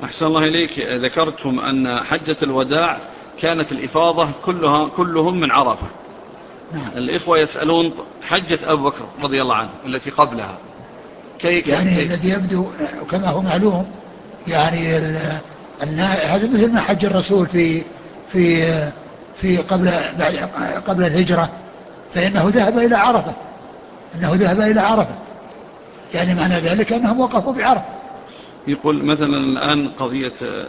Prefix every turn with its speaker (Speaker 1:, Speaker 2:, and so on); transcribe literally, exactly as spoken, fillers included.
Speaker 1: أحسن الله إليك. ذكرتم أن حجة الوداع كانت الإفاضة كلها كلهم من عرفة.
Speaker 2: نعم.
Speaker 1: الإخوة يسألون حجة أبو بكر رضي الله عنه التي قبلها كيف؟
Speaker 2: يعني
Speaker 1: كي
Speaker 2: الذي يبدو كما هو معلوم، يعني أن هذا مثل ما حج الرسول في في في قبل قبل الهجرة، فإنه ذهب إلى عرفة، أنه ذهب إلى عرفة، يعني معنى ذلك أنهم وقفوا بعرفة.
Speaker 1: يقول مثلا الآن قضية